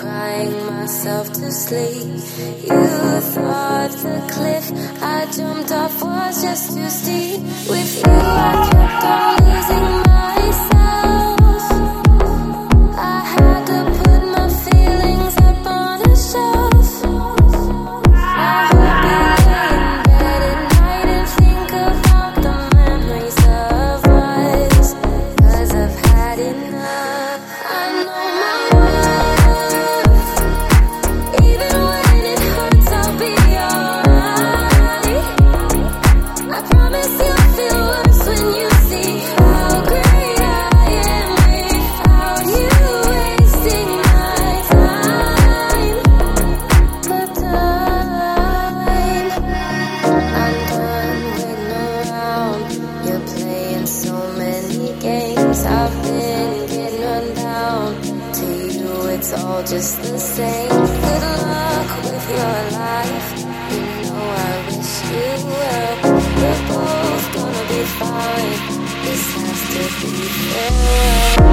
crying myself to sleep. You thought the cliff I jumped off was just too steep. With you I kept on losing myself. I had to put my feelings up on a shelf. I would be laying in bed at night and think about the memories of us, 'cause I've had enough. I know my worth. Even when it hurts, I'll be alright. I promise you'll feel worse when you see how great I am without you wasting my time. But I'm done waiting around. You're playing so many games. I've been getting run down. To you, it's all just the same. Good luck with your life. You know I wish you well. We're both gonna be fine. This has to be farewell.